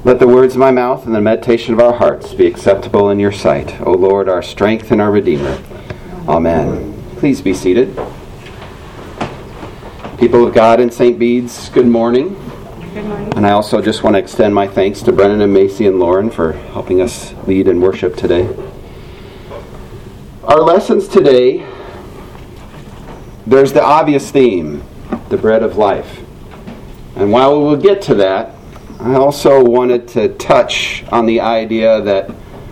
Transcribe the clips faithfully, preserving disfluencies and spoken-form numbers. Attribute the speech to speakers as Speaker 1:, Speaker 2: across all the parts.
Speaker 1: Let the words of my mouth and the meditation of our hearts be acceptable in your sight, O Lord, our strength and our Redeemer. Amen. Please be seated. People of God in Saint Bede's, good morning.
Speaker 2: Good morning.
Speaker 1: And I also just want to extend my thanks to Brennan and Macy and Lauren for helping us lead in worship today. Our lessons today, there's the obvious theme, the bread of life. And while we will get to that, I also wanted to touch on the idea that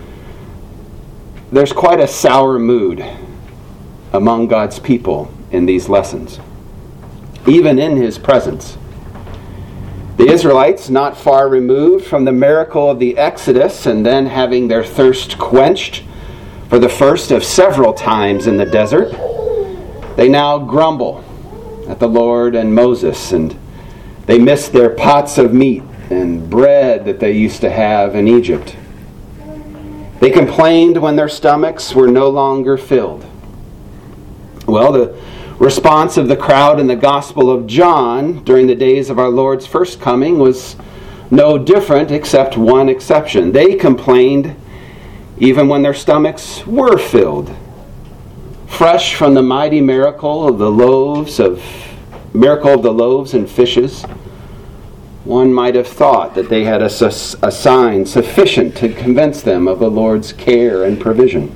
Speaker 1: there's quite a sour mood among God's people in these lessons, even in His presence. The Israelites, not far removed from the miracle of the Exodus and then having their thirst quenched for the first of several times in the desert, they now grumble at the Lord and Moses, and they miss their pots of meat and bread that they used to have in Egypt. They complained when their stomachs were no longer filled. Well, the response of the crowd in the Gospel of John during the days of our Lord's first coming was no different, except one exception. They complained even when their stomachs were filled. Fresh from the mighty miracle of the loaves of miracle of the loaves and fishes, one might have thought that they had a, a sign sufficient to convince them of the Lord's care and provision.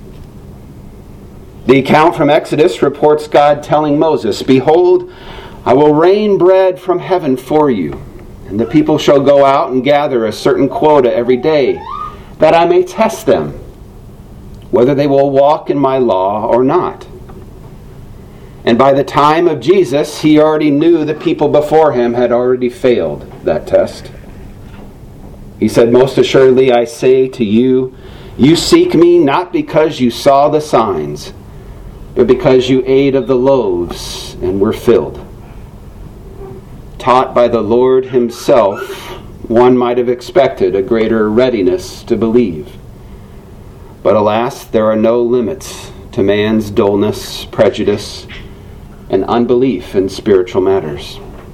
Speaker 1: The account from Exodus reports God telling Moses, "Behold, I will rain bread from heaven for you, and the people shall go out and gather a certain quota every day, that I may test them, whether they will walk in my law or not." And by the time of Jesus, he already knew the people before him had already failed that test. He said, "Most assuredly I say to you, you seek me not because you saw the signs, but because you ate of the loaves and were filled." Taught by the Lord himself, one might have expected a greater readiness to believe. But alas, there are no limits to man's dullness, prejudice, and unbelief in spiritual matters.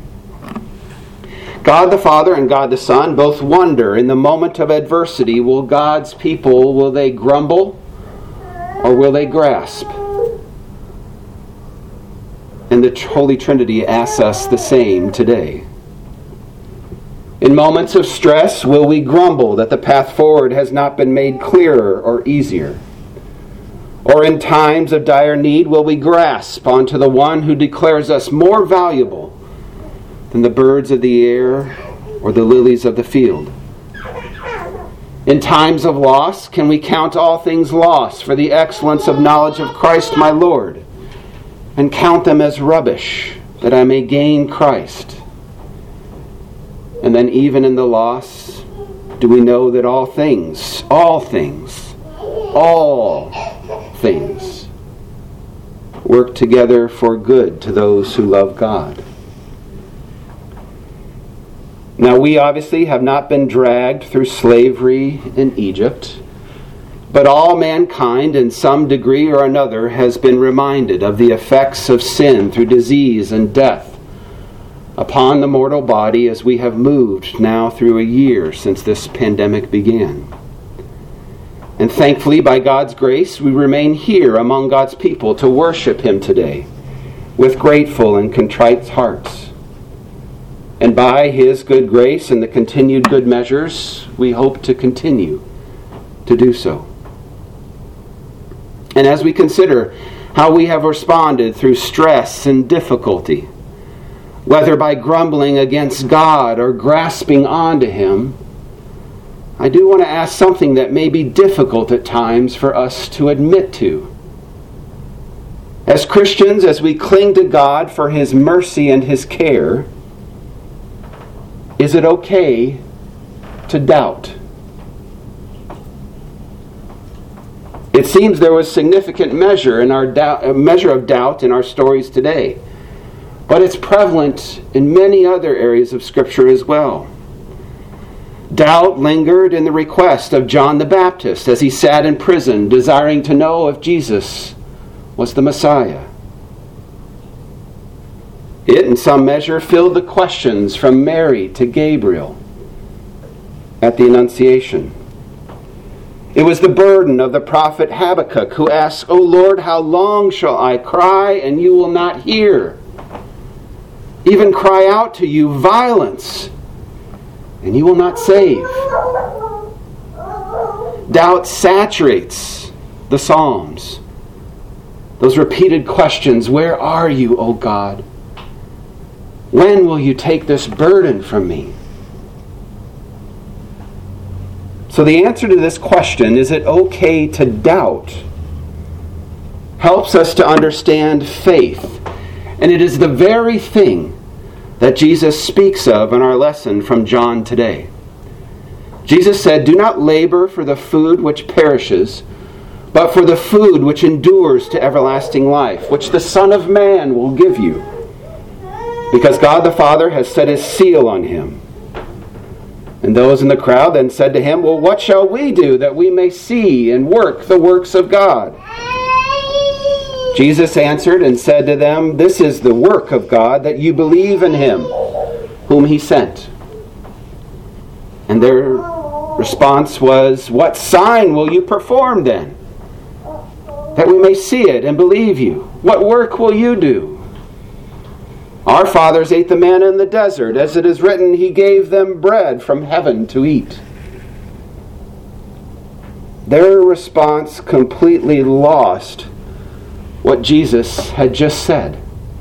Speaker 1: God the Father and God the Son both wonder in the moment of adversity, will God's people, will they grumble or will they grasp? And the Holy Trinity asks us the same today. In moments of stress, will we grumble that the path forward has not been made clearer or easier? Or in times of dire need, will we grasp onto the one who declares us more valuable than the birds of the air or the lilies of the field? In times of loss, can we count all things lost for the excellence of knowledge of Christ my Lord, and count them as rubbish, that I may gain Christ? And then even in the loss, do we know that all things, all things, all things work together for good to those who love God? Now, we obviously have not been dragged through slavery in Egypt, but all mankind in some degree or another has been reminded of the effects of sin through disease and death upon the mortal body as we have moved now through a year since this pandemic began. And thankfully, by God's grace, we remain here among God's people to worship Him today with grateful and contrite hearts. And by His good grace and the continued good measures, we hope to continue to do so. And as we consider how we have responded through stress and difficulty, whether by grumbling against God or grasping onto Him, I do want to ask something that may be difficult at times for us to admit to. As Christians, as we cling to God for His mercy and His care, is it okay to doubt? It seems there was significant measure in our doubt, a measure of doubt in our stories today, but it's prevalent in many other areas of Scripture as well. Doubt lingered in the request of John the Baptist as he sat in prison, desiring to know if Jesus was the Messiah. It, in some measure, filled the questions from Mary to Gabriel at the Annunciation. It was the burden of the prophet Habakkuk, who asks, O Lord, how long shall I cry and you will not hear? Even cry out to you violence, and you will not save. Doubt saturates the Psalms. Those repeated questions, where are you, O God? When will you take this burden from me? So the answer to this question, is it okay to doubt, helps us to understand faith. And it is the very thing that Jesus speaks of in our lesson from John today. Jesus said, do not labor for the food which perishes, but for the food which endures to everlasting life, which the Son of Man will give you, because God the Father has set his seal on him. And those in the crowd then said to him, well, what shall we do that we may see and work the works of God? Jesus answered and said to them, this is the work of God, that you believe in him whom he sent. And their response was, what sign will you perform then, that we may see it and believe you? What work will you do? Our fathers ate the manna in the desert. As it is written, he gave them bread from heaven to eat. Their response completely lost what Jesus had just said.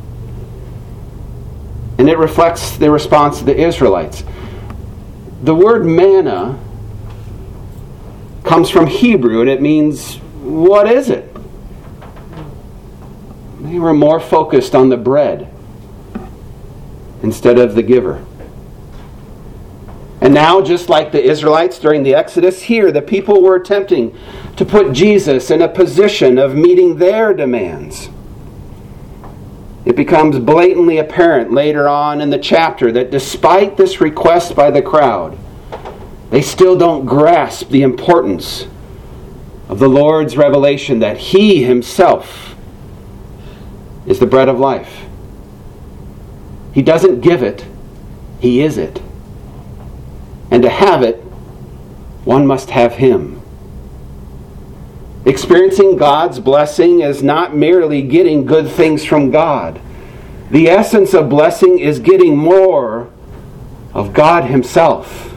Speaker 1: And it reflects the response of the Israelites. The word manna comes from Hebrew, and it means, what is it? They were more focused on the bread instead of the giver. And now, just like the Israelites during the Exodus, here the people were attempting to put Jesus in a position of meeting their demands. It becomes blatantly apparent later on in the chapter that despite this request by the crowd, they still don't grasp the importance of the Lord's revelation that he himself is the bread of life. He doesn't give it, he is it. And to have it, one must have him. Experiencing God's blessing is not merely getting good things from God. The essence of blessing is getting more of God himself.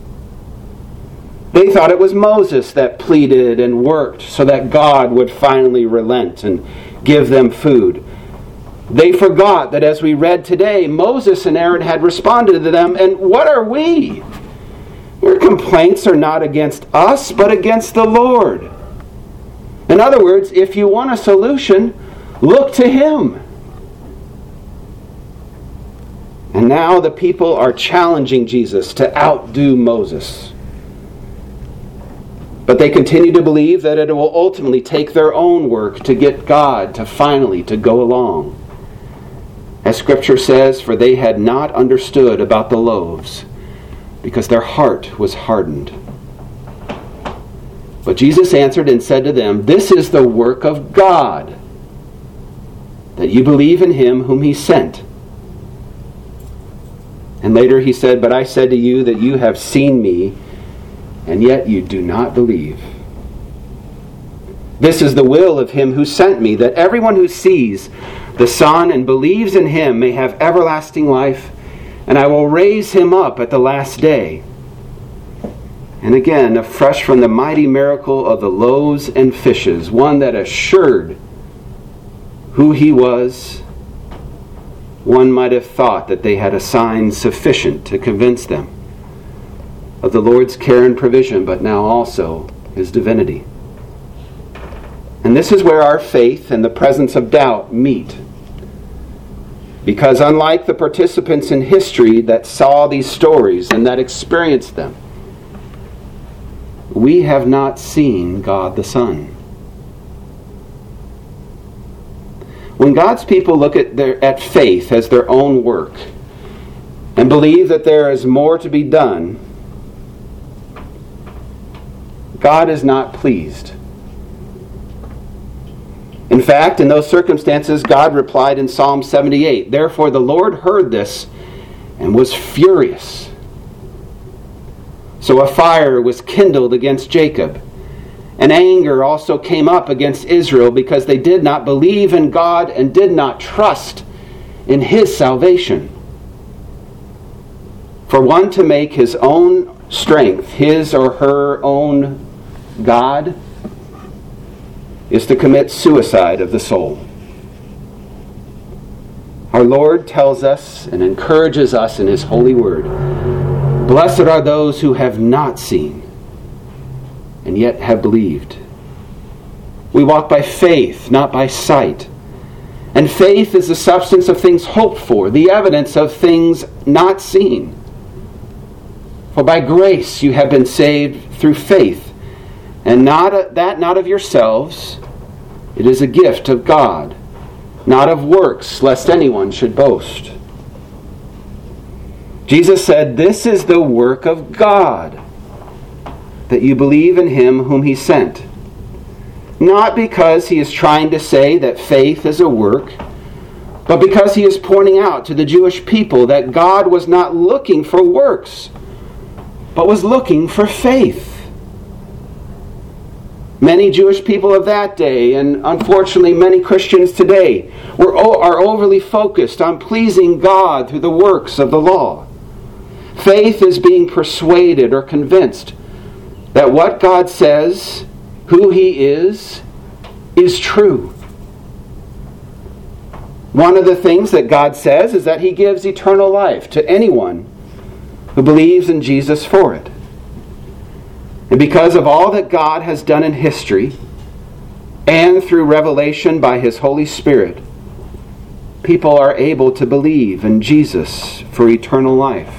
Speaker 1: They thought it was Moses that pleaded and worked so that God would finally relent and give them food. They forgot that, as we read today, Moses and Aaron had responded to them, and what are we? Your complaints are not against us, but against the Lord. In other words, if you want a solution, look to him. And now the people are challenging Jesus to outdo Moses. But they continue to believe that it will ultimately take their own work to get God to finally to go along. As Scripture says, for they had not understood about the loaves, because their heart was hardened. But Jesus answered and said to them, this is the work of God, that you believe in him whom he sent. And later he said, but I said to you that you have seen me, and yet you do not believe. This is the will of him who sent me, that everyone who sees the Son and believes in him may have everlasting life, and I will raise him up at the last day. And again, afresh from the mighty miracle of the loaves and fishes, one that assured who he was, one might have thought that they had a sign sufficient to convince them of the Lord's care and provision, but now also his divinity. And this is where our faith and the presence of doubt meet. Because unlike the participants in history that saw these stories and that experienced them, we have not seen God the Son. When God's people look at their at faith as their own work and believe that there is more to be done, God is not pleased. In fact, in those circumstances, God replied in Psalm seventy-eight, therefore the Lord heard this and was furious. So a fire was kindled against Jacob, and anger also came up against Israel because they did not believe in God and did not trust in His salvation. For one to make his own strength, his or her own God, is to commit suicide of the soul. Our Lord tells us and encourages us in His holy word, "Blessed are those who have not seen and yet have believed." We walk by faith, not by sight. And faith is the substance of things hoped for, the evidence of things not seen. For by grace you have been saved through faith, and not that not of yourselves. It is a gift of God, not of works, lest anyone should boast. Jesus said, "This is the work of God, that you believe in Him whom He sent." Not because He is trying to say that faith is a work, but because He is pointing out to the Jewish people that God was not looking for works, but was looking for faith. Many Jewish people of that day, and unfortunately many Christians today, were are overly focused on pleasing God through the works of the law. Faith is being persuaded or convinced that what God says, who He is, is true. One of the things that God says is that He gives eternal life to anyone who believes in Jesus for it. And because of all that God has done in history, and through revelation by His Holy Spirit, people are able to believe in Jesus for eternal life.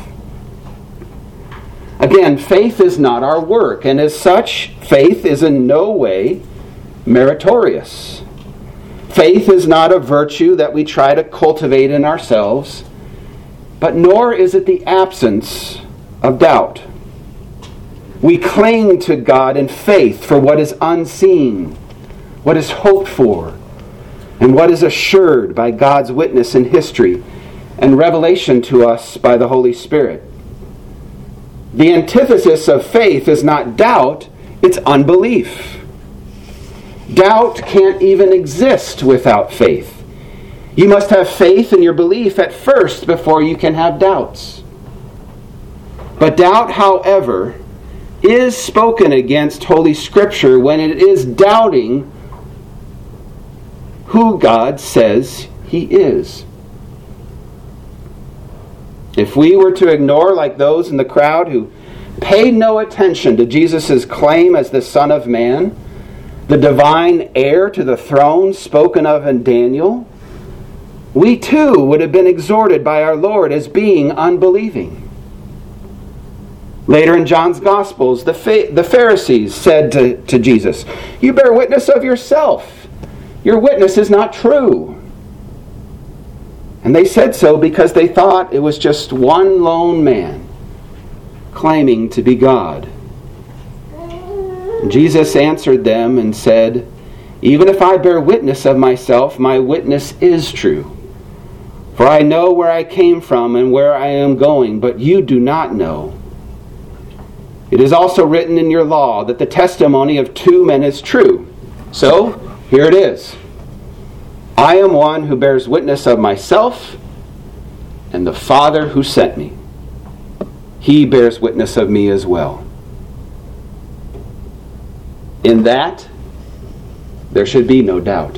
Speaker 1: Again, faith is not our work, and as such, faith is in no way meritorious. Faith is not a virtue that we try to cultivate in ourselves, but nor is it the absence of doubt. We cling to God in faith for what is unseen, what is hoped for, and what is assured by God's witness in history and revelation to us by the Holy Spirit. The antithesis of faith is not doubt, it's unbelief. Doubt can't even exist without faith. You must have faith in your belief at first before you can have doubts. But doubt, however, is spoken against Holy Scripture when it is doubting who God says He is. If we were to ignore, like those in the crowd who paid no attention to Jesus' claim as the Son of Man, the divine heir to the throne spoken of in Daniel, we too would have been exhorted by our Lord as being unbelieving. Later in John's Gospels, the, Fa- the Pharisees said to, to Jesus, "You bear witness of yourself. Your witness is not true." And they said so because they thought it was just one lone man claiming to be God. Jesus answered them and said, "Even if I bear witness of myself, my witness is true. For I know where I came from and where I am going, but you do not know. It is also written in your law that the testimony of two men is true. So, here it is. I am one who bears witness of myself, and the Father who sent me, He bears witness of me as well." In that, there should be no doubt.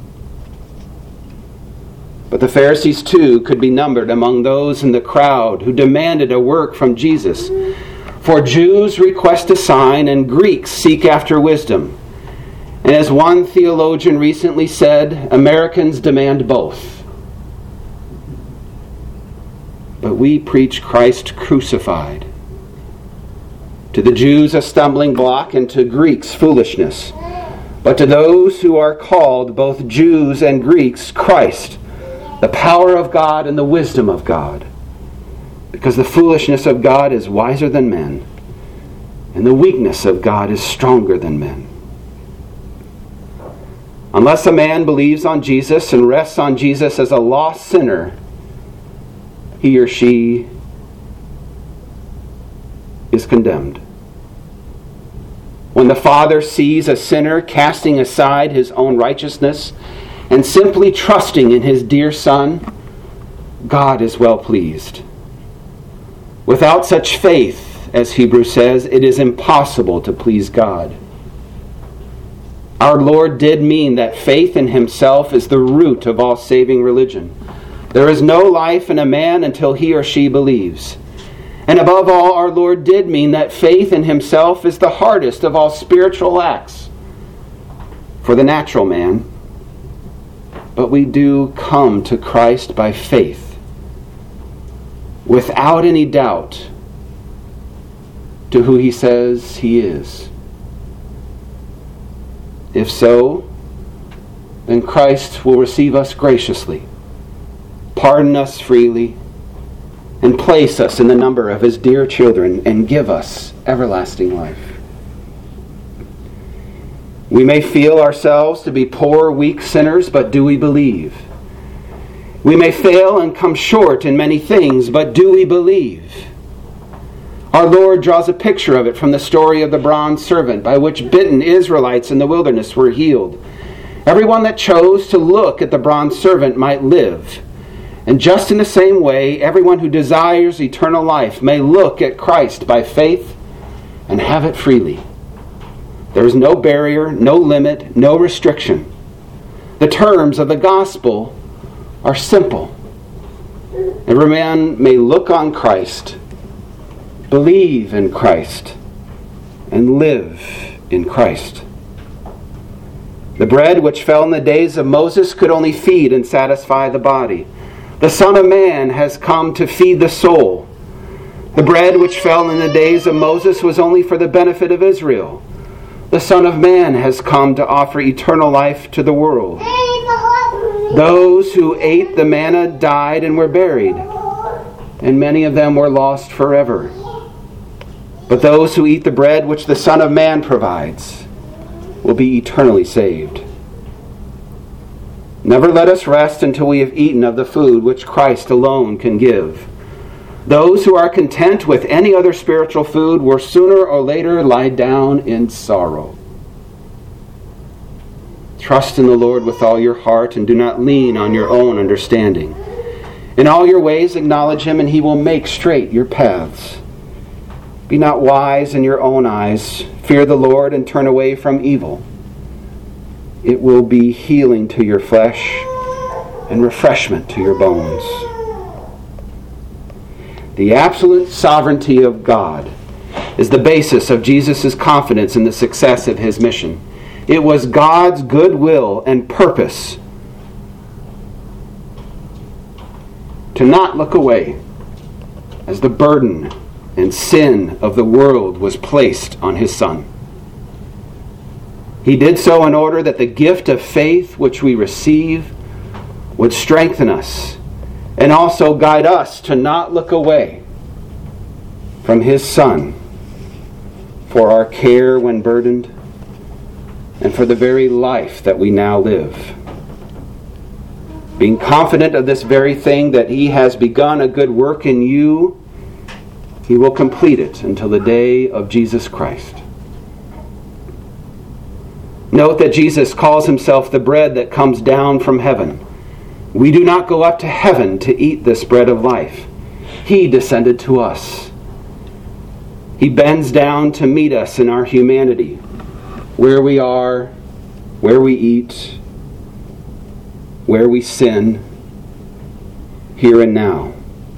Speaker 1: But the Pharisees too could be numbered among those in the crowd who demanded a work from Jesus. For Jews request a sign and Greeks seek after wisdom. And as one theologian recently said, Americans demand both. But we preach Christ crucified. To the Jews a stumbling block, and to Greeks foolishness. But to those who are called, both Jews and Greeks, Christ, the power of God and the wisdom of God. Because the foolishness of God is wiser than men, and the weakness of God is stronger than men. Unless a man believes on Jesus and rests on Jesus as a lost sinner, he or she is condemned. When the Father sees a sinner casting aside his own righteousness and simply trusting in his dear Son, God is well pleased. Without such faith, as Hebrews says, it is impossible to please God. Our Lord did mean that faith in himself is the root of all saving religion. There is no life in a man until he or she believes. And above all, our Lord did mean that faith in himself is the hardest of all spiritual acts for the natural man. But we do come to Christ by faith, without any doubt to who he says he is. If so, then Christ will receive us graciously, pardon us freely, and place us in the number of his dear children and give us everlasting life. We may feel ourselves to be poor, weak sinners, but do we believe? We may fail and come short in many things, but do we believe? Our Lord draws a picture of it from the story of the bronze servant, by which bitten Israelites in the wilderness were healed. Everyone that chose to look at the bronze servant might live. And just in the same way, everyone who desires eternal life may look at Christ by faith and have it freely. There is no barrier, no limit, no restriction. The terms of the gospel are simple. Every man may look on Christ, believe in Christ, and live in Christ. The bread which fell in the days of Moses could only feed and satisfy the body. The Son of Man has come to feed the soul. The bread which fell in the days of Moses was only for the benefit of Israel. The Son of Man has come to offer eternal life to the world. Those who ate the manna died and were buried, and many of them were lost forever. But those who eat the bread which the Son of Man provides will be eternally saved. Never let us rest until we have eaten of the food which Christ alone can give. Those who are content with any other spiritual food will sooner or later lie down in sorrow. Trust in the Lord with all your heart and do not lean on your own understanding. In all your ways acknowledge him, and he will make straight your paths. Be not wise in your own eyes. Fear the Lord and turn away from evil. It will be healing to your flesh and refreshment to your bones. The absolute sovereignty of God is the basis of Jesus' confidence in the success of his mission. It was God's good will and purpose to not look away as the burden and sin of the world was placed on his Son. He did so in order that the gift of faith which we receive would strengthen us and also guide us to not look away from his Son for our care when burdened and for the very life that we now live. Being confident of this very thing, that he has begun a good work in you, he will complete it until the day of Jesus Christ. Note that Jesus calls himself the bread that comes down from heaven. We do not go up to heaven to eat this bread of life. He descended to us. He bends down to meet us in our humanity, where we are, where we eat, where we sin, here and now.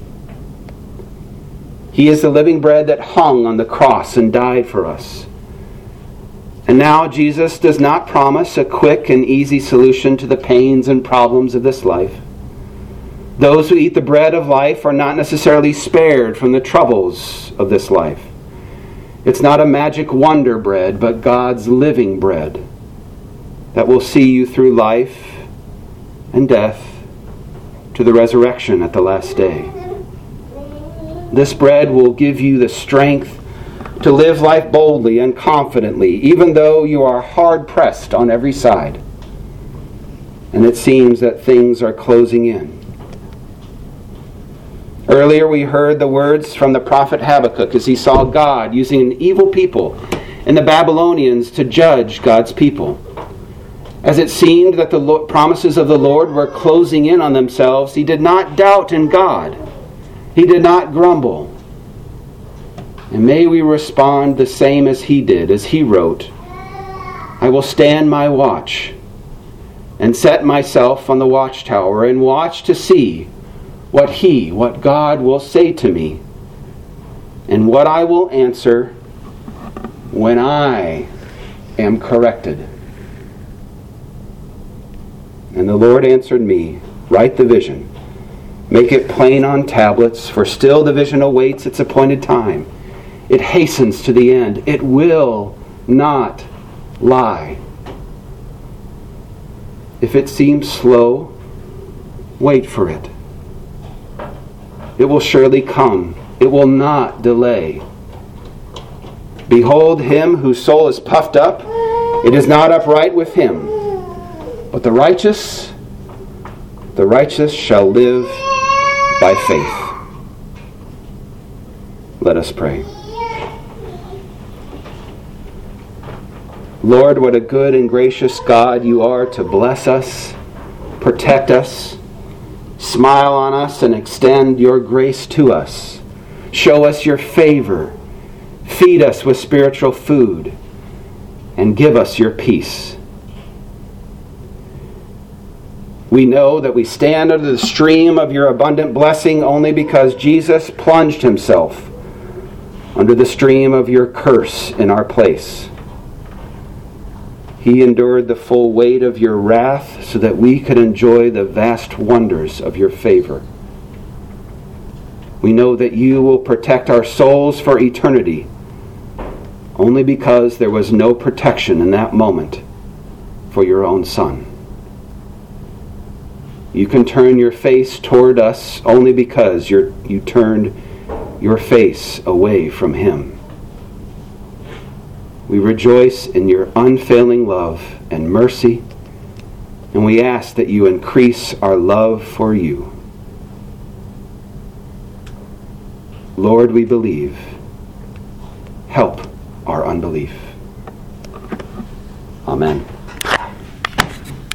Speaker 1: He is the living bread that hung on the cross and died for us. And now Jesus does not promise a quick and easy solution to the pains and problems of this life. Those who eat the bread of life are not necessarily spared from the troubles of this life. It's not a magic wonder bread, but God's living bread that will see you through life and death to the resurrection at the last day. This bread will give you the strength to live life boldly and confidently, even though you are hard-pressed on every side, and it seems that things are closing in. Earlier we heard the words from the prophet Habakkuk as he saw God using an evil people and the Babylonians to judge God's people. As it seemed that the promises of the Lord were closing in on themselves, he did not doubt in God. He did not grumble. And may we respond the same as he did, as he wrote, I will stand my watch and set myself on the watchtower and watch to see what he, what God will say to me, and what I will answer when I am corrected. And the Lord answered me, write the vision, make it plain on tablets, for still the vision awaits its appointed time. It hastens to the end. It will not lie. If it seems slow, wait for it. It will surely come. It will not delay. Behold him whose soul is puffed up. It is not upright with him. But the righteous, the righteous shall live by faith. Let us pray. Lord, what a good and gracious God you are to bless us, protect us, smile on us, and extend your grace to us. Show us your favor, feed us with spiritual food, and give us your peace. We know that we stand under the stream of your abundant blessing only because Jesus plunged himself under the stream of your curse in our place. He endured the full weight of your wrath so that we could enjoy the vast wonders of your favor. We know that you will protect our souls for eternity only because there was no protection in that moment for your own Son. You can turn your face toward us only because you're, you turned your face away from him. We rejoice in your unfailing love and mercy, and we ask that you increase our love for you. Lord, we believe. Help our unbelief. Amen.